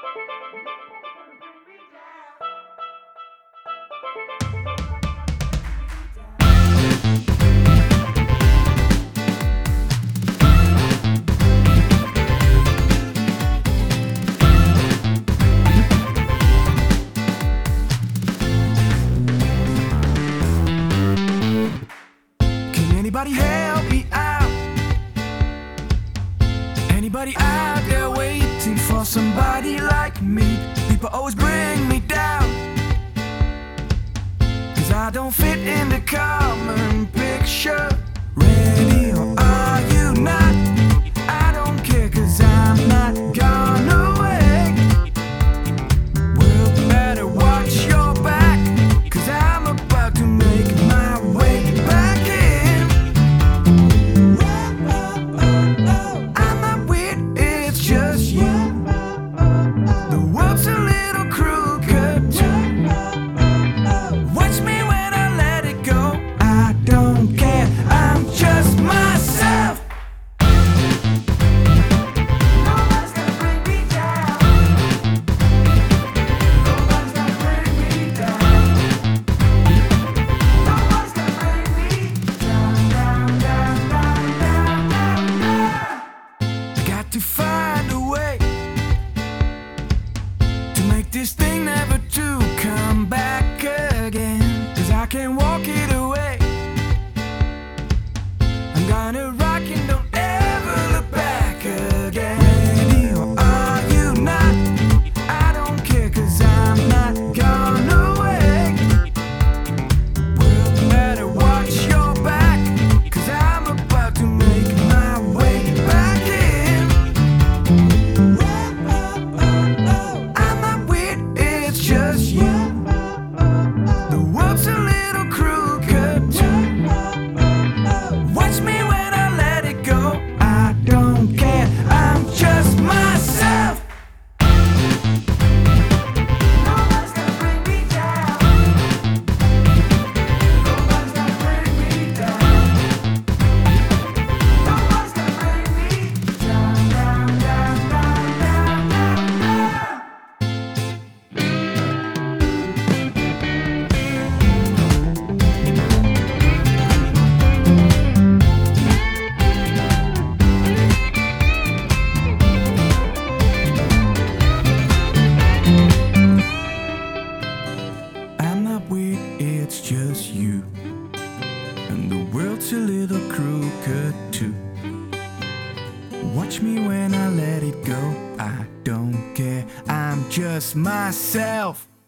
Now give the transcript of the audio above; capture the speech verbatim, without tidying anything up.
Anybody help me out? Anybody out there waiting for somebody like me? People always bring me down, 'cause I don't fit in the common picture. Ready or are you not? I don't care, 'cause I'm not gone away. Well, better watch your back, 'cause I'm about to make my way back in. To find a way to make this thing never to come back again, 'cause I can't walk it away. I'm gonna rock and don't ever look back again. Ready or are you not? I don't care, 'cause I'm not gone away. Well, better watch your back, 'cause I'm about to make my way back in. It's just you, and the world's a little crooked too. Watch me when I let it go. I don't care, I'm just myself.